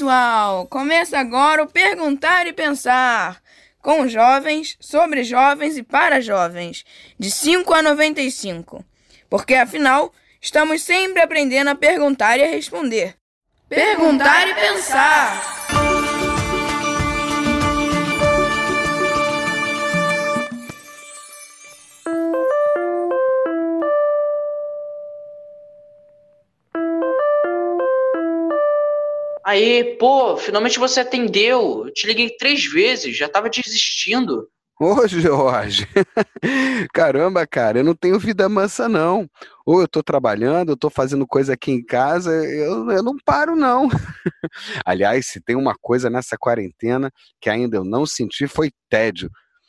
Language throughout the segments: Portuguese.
pessoal! Começa agora o Perguntar e Pensar, com jovens, sobre jovens e para jovens, de 5 a 95. Porque, afinal, estamos sempre aprendendo a perguntar e a responder. Perguntar e Pensar! Aí, pô, finalmente você atendeu. Eu te liguei 3 vezes, já tava desistindo. Ô, Jorge, caramba, cara, eu não tenho vida mansa, não. Ou eu tô trabalhando, eu tô fazendo coisa aqui em casa, eu não paro, não. Aliás, se tem uma coisa nessa quarentena que ainda eu não senti, foi tédio.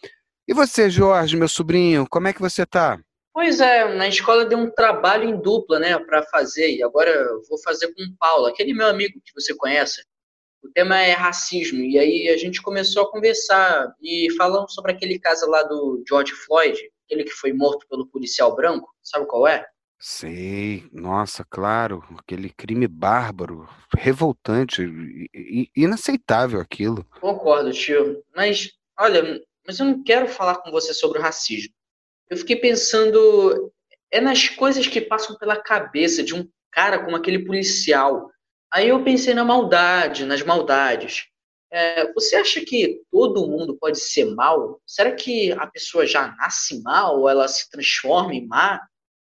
E você, Jorge, meu sobrinho, como é que você tá? Pois é, na escola deu um trabalho em dupla, né, pra fazer, e agora eu vou fazer com o Paulo, aquele meu amigo que você conhece. O tema é racismo, e aí a gente começou a conversar e falamos sobre aquele caso lá do George Floyd, aquele que foi morto pelo policial branco, sabe qual é? Sei, nossa, claro, aquele crime bárbaro, revoltante, inaceitável aquilo. Concordo, tio, mas olha, mas eu não quero falar com você sobre o racismo. Eu fiquei pensando, é nas coisas que passam pela cabeça de um cara como aquele policial. Aí eu pensei na maldade, nas maldades. Você acha que todo mundo pode ser mal? Será que a pessoa já nasce mal ou ela se transforma em má?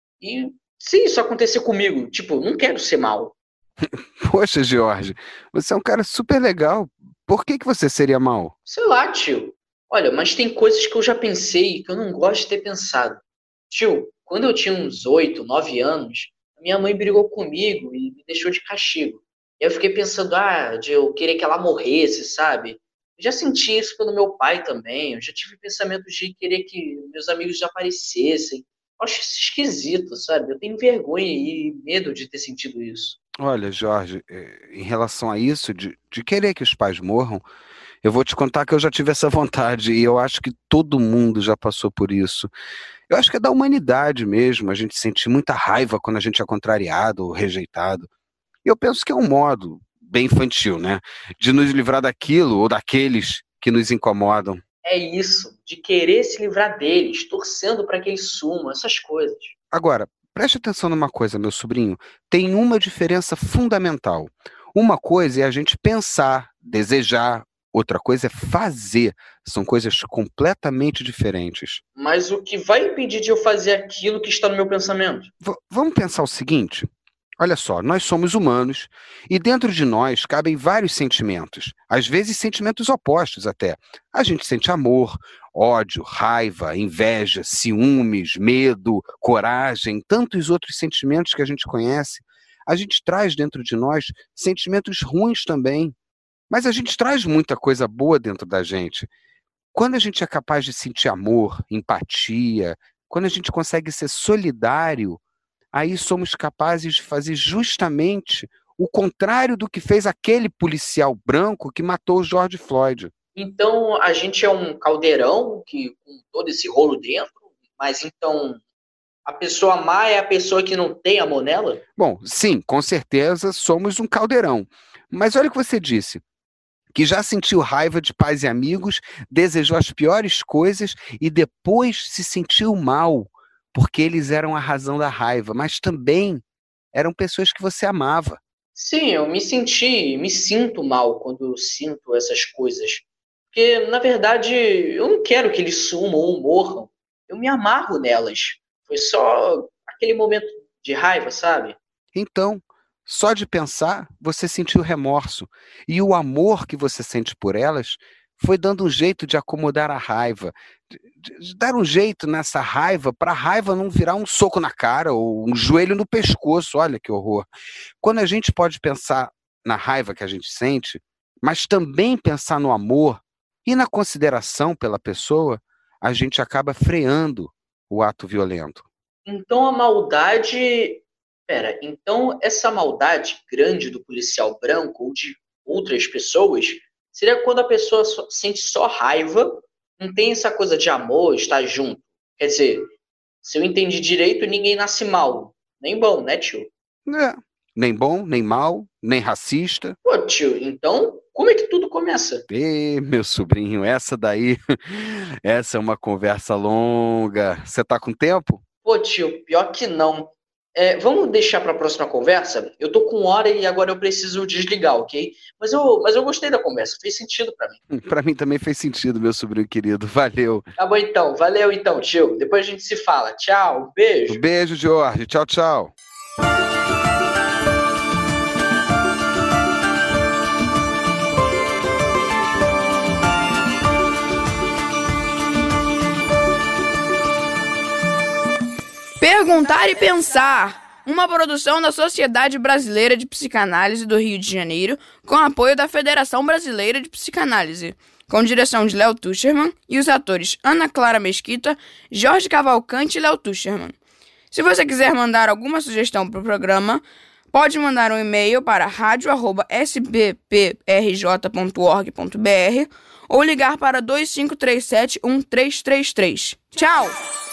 E se isso acontecer comigo, tipo, não quero ser mal. Poxa, Jorge, você é um cara super legal. Por que que você seria mal? Sei lá, tio. Olha, mas tem coisas que eu já pensei que eu não gosto de ter pensado. Tio, quando eu tinha uns 8, 9 anos, minha mãe brigou comigo e me deixou de castigo. E eu fiquei pensando, de eu querer que ela morresse, sabe? Eu já senti isso pelo meu pai também. Eu já tive pensamentos de querer que meus amigos desaparecessem. Eu acho isso esquisito, sabe? Eu tenho vergonha e medo de ter sentido isso. Olha, Jorge, em relação a isso, de querer que os pais morram, eu vou te contar que eu já tive essa vontade e eu acho que todo mundo já passou por isso. Eu acho que é da humanidade mesmo, a gente sentir muita raiva quando a gente é contrariado ou rejeitado. E eu penso que é um modo bem infantil, né? De nos livrar daquilo ou daqueles que nos incomodam. É isso, de querer se livrar deles, torcendo para que eles sumam, essas coisas. Agora, preste atenção numa coisa, meu sobrinho. Tem uma diferença fundamental. Uma coisa é a gente pensar, desejar, outra coisa é fazer. São coisas completamente diferentes. Mas o que vai impedir de eu fazer aquilo que está no meu pensamento? Vamos pensar o seguinte: olha só, nós somos humanos e dentro de nós cabem vários sentimentos, às vezes sentimentos opostos até. A gente sente amor, ódio, raiva, inveja, ciúmes, medo, coragem, tantos outros sentimentos que a gente conhece. A gente traz dentro de nós sentimentos ruins também, mas a gente traz muita coisa boa dentro da gente. Quando a gente é capaz de sentir amor, empatia, quando a gente consegue ser solidário, aí somos capazes de fazer justamente o contrário do que fez aquele policial branco que matou o George Floyd. Então a gente é um caldeirão que com todo esse rolo dentro, mas então a pessoa má é a pessoa que não tem amor nela? Bom, sim, com certeza somos um caldeirão. Mas olha o que você disse, que já sentiu raiva de pais e amigos, desejou as piores coisas e depois se sentiu mal, porque eles eram a razão da raiva, mas também eram pessoas que você amava. Sim, eu me sinto mal quando eu sinto essas coisas. Porque, na verdade, eu não quero que eles sumam ou morram. Eu me amarro nelas. Foi só aquele momento de raiva, sabe? Então, só de pensar, você sentiu remorso. E o amor que você sente por elas foi dando um jeito de acomodar a raiva, de dar um jeito nessa raiva para a raiva não virar um soco na cara ou um joelho no pescoço. Olha que horror. Quando a gente pode pensar na raiva que a gente sente, mas também pensar no amor e na consideração pela pessoa, a gente acaba freando o ato violento. Então a maldade. Pera, então essa maldade grande do policial branco ou de outras pessoas seria quando a pessoa sente só raiva, não tem essa coisa de amor, estar junto. Quer dizer, se eu entendi direito, ninguém nasce mal. Nem bom, né, tio? É, Nem bom, nem mal, nem racista. Pô, tio, então como é que tudo começa? Meu sobrinho, essa daí, essa é uma conversa longa. Você tá com tempo? Pô, tio, pior que não. Vamos deixar para a próxima conversa? Eu tô com hora e agora eu preciso desligar, ok? Mas eu gostei da conversa, fez sentido para mim. Para mim também fez sentido, meu sobrinho querido. Valeu. Tá bom então, valeu então, tio. Depois a gente se fala. Tchau, beijo. Um beijo, Jorge. Tchau, tchau. Perguntar e Pensar, uma produção da Sociedade Brasileira de Psicanálise do Rio de Janeiro, com apoio da Federação Brasileira de Psicanálise, com direção de Léo Tuscherman e os atores Ana Clara Mesquita, Jorge Cavalcante e Léo Tuscherman. Se você quiser mandar alguma sugestão para o programa, pode mandar um e-mail para radio@sbprj.org.br ou ligar para 2537-1333. Tchau!